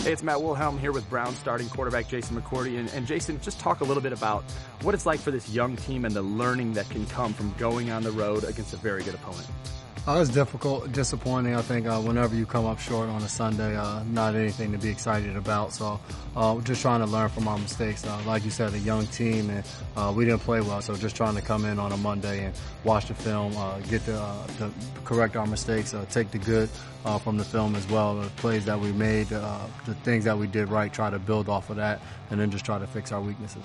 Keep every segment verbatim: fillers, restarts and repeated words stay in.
Hey, it's Matt Wilhelm here with Brown starting quarterback Jason McCourty. And, and Jason, just talk a little bit about what it's like for this young team and the learning that can come from going on the road against a very good opponent. Uh, it was difficult, disappointing. I think uh, whenever you come up short on a Sunday, uh, not anything to be excited about. So uh, we're just trying to learn from our mistakes. Uh, like you said, a young team, and uh, we didn't play well. So just trying to come in on a Monday and watch the film, uh, get the, uh, the correct our mistakes, uh, take the good uh, from the film as well, the plays that we made, uh, the things that we did right, try to build off of that, and then just try to fix our weaknesses.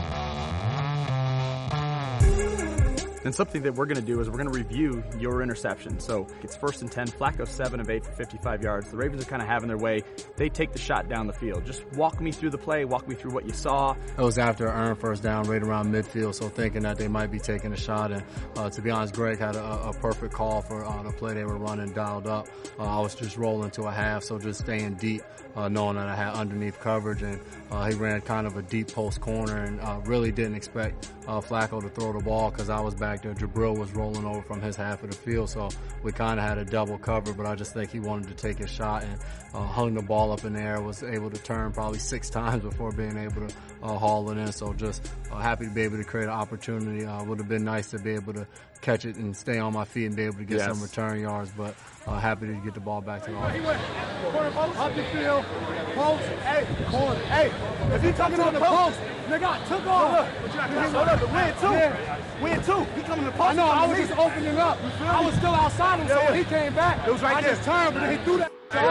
And something that we're going to do is we're going to review your interception. So it's first and ten, Flacco seven of eight for fifty-five yards. The Ravens are kind of having their way. They take the shot down the field. Just walk me through the play, walk me through what you saw. It was after an earned first down right around midfield, so thinking that they might be taking a shot. And uh, to be honest, Greg had a, a perfect call for uh, the play they were running dialed up. Uh, I was just rolling to a half, so just staying deep, uh, knowing that I had underneath coverage. And uh, he ran kind of a deep post corner and uh, really didn't expect uh, Flacco to throw the ball because I was back there. Jabril was rolling over from his half of the field, so we kind of had a double cover, but I just think he wanted to take his shot and uh, hung the ball up in the air, was able to turn probably six times before being able to uh, haul it in. So just uh, happy to be able to create an opportunity. Uh, would have been nice to be able to catch it and stay on my feet and be able to get yes. some return yards, but uh, happy to get the ball back to the offense. He went corner post, up the field, post, hey, corner, hey, if he coming on the post, nigga, I took off. Hold up, win two, yeah. win two. He coming to the post. I know, I was just opening up. I was still outside him, yeah, so when he came back, it was right I there. just turned, but then he threw that.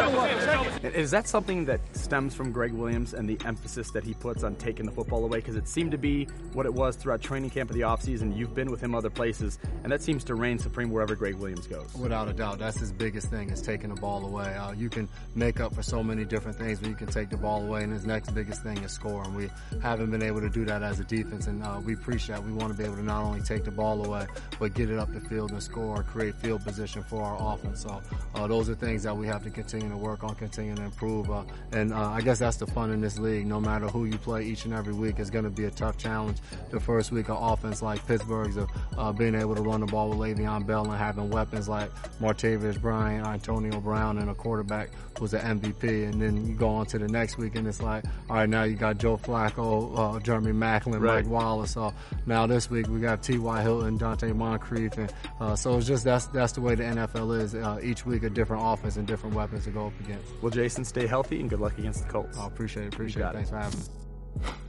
Is that something that stems from Greg Williams and the emphasis that he puts on taking the football away? Because it seemed to be what it was throughout training camp of the offseason. You've been with him other places, and that seems to reign supreme wherever Greg Williams goes. Without a doubt, that's his biggest thing, is taking the ball away. Uh, you can make up for so many different things when you can take the ball away, and his next biggest thing is scoring. We haven't been able to do that as a defense, and uh, we appreciate we want to be able to not only take the ball away, but get it up the field and score, create field position for our offense. So uh, those are things that we have to continue continue to work on, continue to improve. Uh, and uh, I guess that's the fun in this league. No matter who you play each and every week, it's going to be a tough challenge. The first week of offense like Pittsburgh's of uh, being able to run the ball with Le'Veon Bell and having weapons like Martavis Bryant, Antonio Brown, and a quarterback who's an M V P. And then you go on to the next week and it's like, all right, now you got Joe Flacco, uh, Jeremy Maclin, right. Mike Wallace. So now this week we got T Y Hilton, Dante Moncrief. And uh, so it's just that's, that's the way the N F L is. Uh, each week a different offense and different weapons to go up against. Well, Jason, stay healthy and good luck against the Colts. I appreciate it. Appreciate it. Thanks it. for having me.